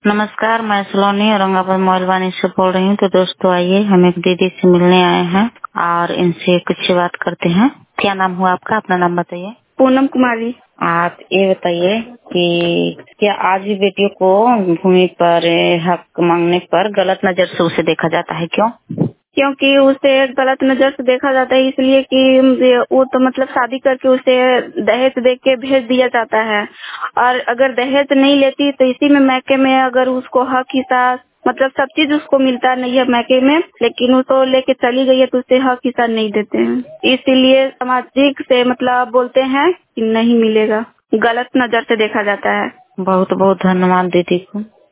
नमस्कार, मैं सलोनी औरंगाबाद मोबाइल से बोल रही हूँ। तो दोस्तों आइए हम एक दीदी से मिलने आए हैं और इनसे कुछ बात करते हैं। क्या नाम हुआ आपका? अपना नाम बताइए। पूनम कुमारी। आप ये बताइए कि क्या आज भी बेटियों को भूमि पर हक मांगने पर गलत नजर से उसे देखा जाता है? क्यों? क्योंकि उसे गलत नजर से देखा जाता है, इसलिए कि वो तो मतलब शादी करके उसे दहेज दे के भेज दिया जाता है। और अगर दहेज नहीं लेती तो इसी में मैके में अगर उसको हक हिस्सा मतलब सब चीज उसको मिलता नहीं है मैके में, लेकिन उसको लेके चली गई है तो उसे हक हिस्सा नहीं देते हैं। इसीलिए सामाजिक से मतलब बोलते हैं कि नहीं मिलेगा, गलत नजर से देखा जाता है। बहुत बहुत धन्यवाद दीदी को।